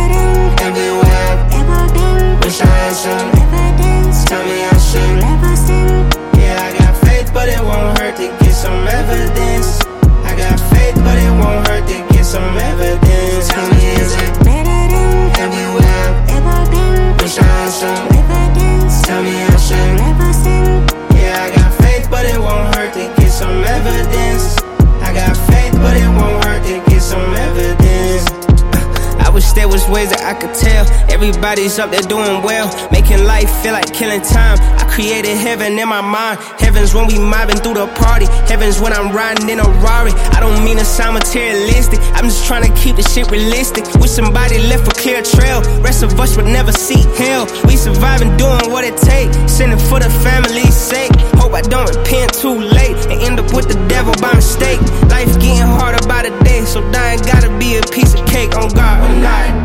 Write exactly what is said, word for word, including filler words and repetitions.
Everywhere I've been, wish I had some evidence. Tell me I should never sin. Yeah, I got faith, but it won't hurt to get some evidence. I got faith, but it won't hurt to get some evidence. Tell me, is it better than everywhere I've ever been? Wish I had some evidence. Tell me I should never sin. Yeah, I got faith, but it won't hurt to get some evidence. I got faith, but it won't hurt to get some evidence. I wish there was ways that I could tell. Everybody's up there doing well, making life feel like killing time. I created heaven in my mind. Heaven's when we mobbing through the party. Heaven's when I'm riding in a Rari. I don't mean to sound materialistic, I'm just trying to keep the shit realistic. Wish somebody left a clear trail. Rest of us would never see hell. We surviving, doing what it takes, sinning for the family's sake. Hope I don't repent too late and end up with the devil by mistake. Life getting harder by the day, so dying gotta be a piece of cake. On God, I'm not